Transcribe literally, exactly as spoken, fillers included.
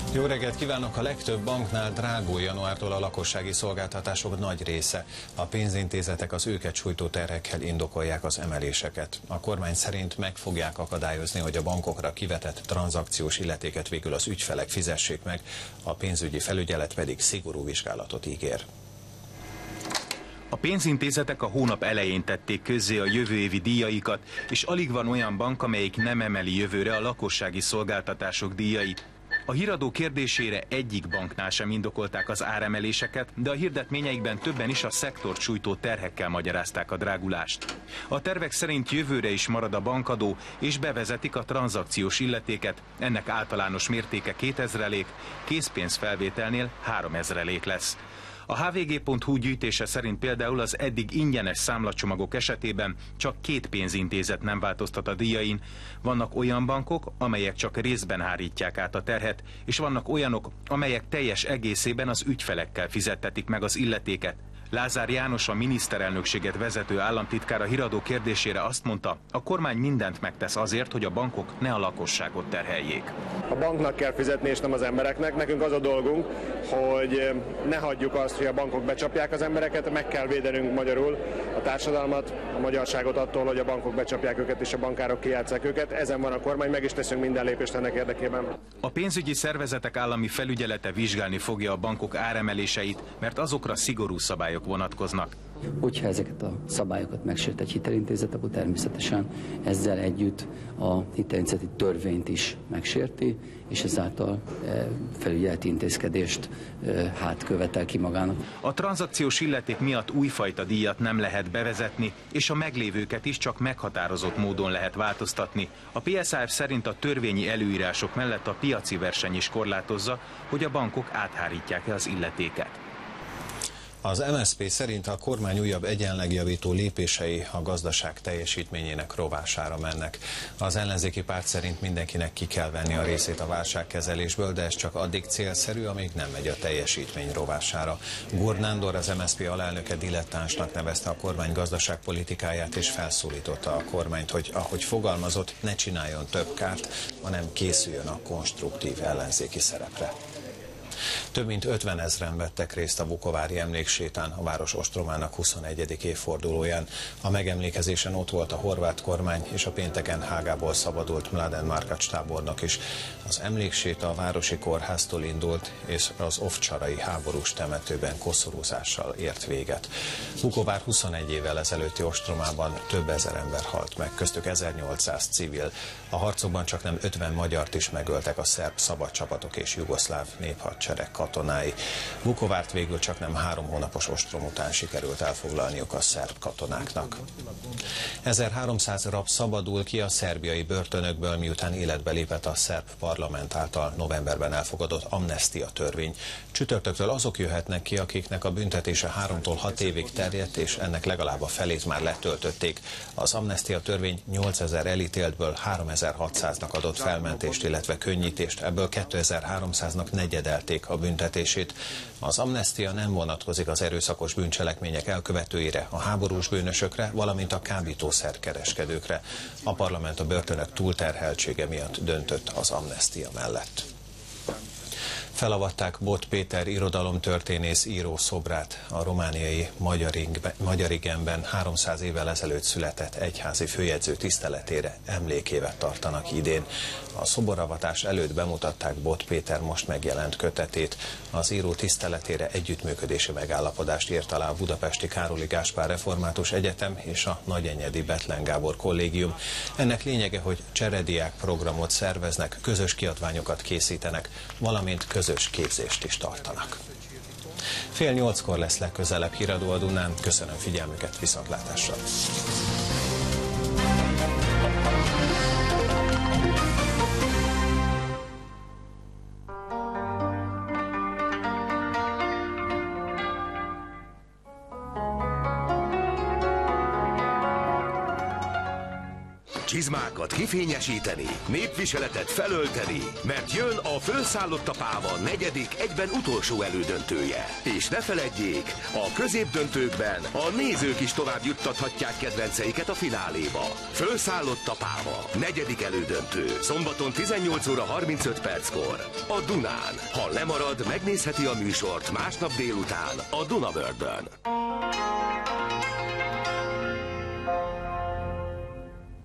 Jó reggelt kívánok! A legtöbb banknál drágul januártól a lakossági szolgáltatások nagy része. A pénzintézetek az őket sújtó terhekkel indokolják az emeléseket. A kormány szerint meg fogják akadályozni, hogy a bankokra kivetett tranzakciós illetéket végül az ügyfelek fizessék meg, a pénzügyi felügyelet pedig szigorú vizsgálatot ígér. A pénzintézetek a hónap elején tették közzé a jövő évi díjaikat, és alig van olyan bank, amelyik nem emeli jövőre a lakossági szolgáltatások díjait. A híradó kérdésére egyik banknál sem indokolták az áremeléseket, de a hirdetményeikben többen is a szektort sújtó terhekkel magyarázták a drágulást. A tervek szerint jövőre is marad a bankadó, és bevezetik a tranzakciós illetéket, ennek általános mértéke kétezrelék, készpénzfelvételnél háromezrelék lesz. A há vé gé pont hú gyűjtése szerint például az eddig ingyenes számlacsomagok esetében csak két pénzintézet nem változtat a díjain. Vannak olyan bankok, amelyek csak részben hárítják át a terhet, és vannak olyanok, amelyek teljes egészében az ügyfelekkel fizettetik meg az illetéket. Lázár János, a miniszterelnökséget vezető államtitkár a híradó kérdésére azt mondta, a kormány mindent megtesz azért, hogy a bankok ne a lakosságot terheljék. A banknak kell fizetni, és nem az embereknek. Nekünk az a dolgunk, hogy ne hagyjuk azt, hogy a bankok becsapják az embereket, meg kell védenünk magyarul a társadalmat, a magyarságot attól, hogy a bankok becsapják őket és a bankárok kijátsszák őket. Ezen van a kormány, meg is teszünk minden lépést ennek érdekében. A pénzügyi szervezetek állami felügyelete vizsgálni fogja a bankok áremeléseit, mert azokra szigorú szabályok vonatkoznak. Hogyha ezeket a szabályokat megsért egy hitelintézet, akkor természetesen ezzel együtt a hitelintézeti törvényt is megsérti, és ezáltal felügyeleti intézkedést hát követel ki magának. A tranzakciós illeték miatt újfajta díjat nem lehet bevezetni, és a meglévőket is csak meghatározott módon lehet változtatni. A pé es á ef szerint a törvényi előírások mellett a piaci verseny is korlátozza, hogy a bankok áthárítják-e az illetéket. Az em es zé pé szerint a kormány újabb egyenlegjavító lépései a gazdaság teljesítményének rovására mennek. Az ellenzéki párt szerint mindenkinek ki kell venni a részét a válságkezelésből, de ez csak addig célszerű, amíg nem megy a teljesítmény rovására. Gurn Nándor, az em es zé pé alelnöke dilettánsnak nevezte a kormány gazdaságpolitikáját, és felszólította a kormányt, hogy ahogy fogalmazott, ne csináljon több kárt, hanem készüljön a konstruktív ellenzéki szerepre. Több mint ötvenezren vettek részt a vukovári emléksétán, a város ostromának huszonegyedik évfordulóján. A megemlékezésen ott volt a horvát kormány, és a pénteken Hágából szabadult Mladen Markacs tábornok is. Az emlékséta a városi kórháztól indult, és az ovcsarai háborús temetőben koszorúzással ért véget. Vukovár huszonegy évvel ezelőtti ostromában több ezer ember halt meg, köztük ezernyolcszáz civil. A harcokban csaknem ötven magyart is megöltek a szerb szabadcsapatok és jugoszláv néphadsereg katonái. Vukovárt végül csaknem három hónapos ostrom után sikerült elfoglalniuk a szerb katonáknak. ezerháromszáz rab szabadul ki a szerbiai börtönökből, miután életbe lépett a szerb parlament által novemberben elfogadott amnestia törvény. Csütörtöktől azok jöhetnek ki, akiknek a büntetése háromtól hat évig terjedt, és ennek legalább a felét már letöltötték. Az amnestia törvény nyolcezer elítéltből háromezer-hatszáznak adott felmentést, illetve könnyítést, ebből kétezer-háromszáznak negyedelték a büntetését. Az amnestia nem vonatkozik az erőszakos bűncselekmények elkövetőire, a háborús bűnösökre, valamint a kábítószerkereskedőkre. A parlament a börtönök túlterheltsége miatt döntött az amnestia mellett. Felavatták Bot Péter irodalomtörténész író szobrát. A romániai Magyarigenben háromszáz évvel ezelőtt született egyházi főjegyző tiszteletére emlékévet tartanak idén. A szoboravatás előtt bemutatták Bot Péter most megjelent kötetét. Az író tiszteletére együttműködési megállapodást írt alá a Budapesti Károli Gáspár Református Egyetem és a Nagyenyedi Bethlen Gábor Kollégium. Ennek lényege, hogy cserediák programot szerveznek, közös kiadványokat készítenek, valamint közös képzést is tartanak. Fél nyolckor lesz legközelebb híradó a Dunán. Köszönöm figyelmüket, viszontlátásra! csizmákat kifényesíteni, népviseletet felölteni, mert jön a Fölszállott a Páva negyedik, egyben utolsó elődöntője. És ne feledjék, a középdöntőkben a nézők is tovább juttathatják kedvenceiket a fináléba. Fölszállott a Páva, negyedik elődöntő, szombaton tizennyolc óra harmincöt perckor, a Dunán. Ha lemarad, megnézheti a műsort másnap délután a Duna Worldön.